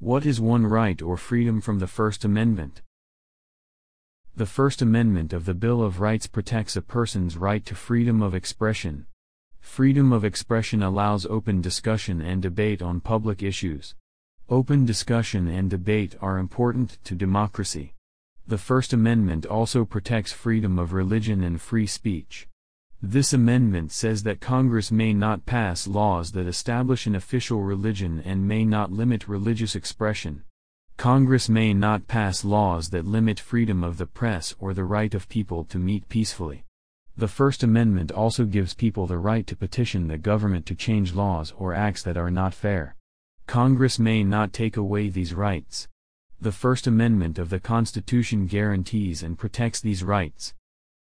What is one right or freedom from the First Amendment? The First Amendment of the Bill of Rights protects a person's right to freedom of expression. Freedom of expression allows open discussion and debate on public issues. Open discussion and debate are important to democracy. The First Amendment also protects freedom of religion and free speech. This amendment says that Congress may not pass laws that establish an official religion and may not limit religious expression. Congress may not pass laws that limit freedom of the press or the right of people to meet peacefully. The First Amendment also gives people the right to petition the government to change laws or acts that are not fair. Congress may not take away these rights. The First Amendment of the Constitution guarantees and protects these rights.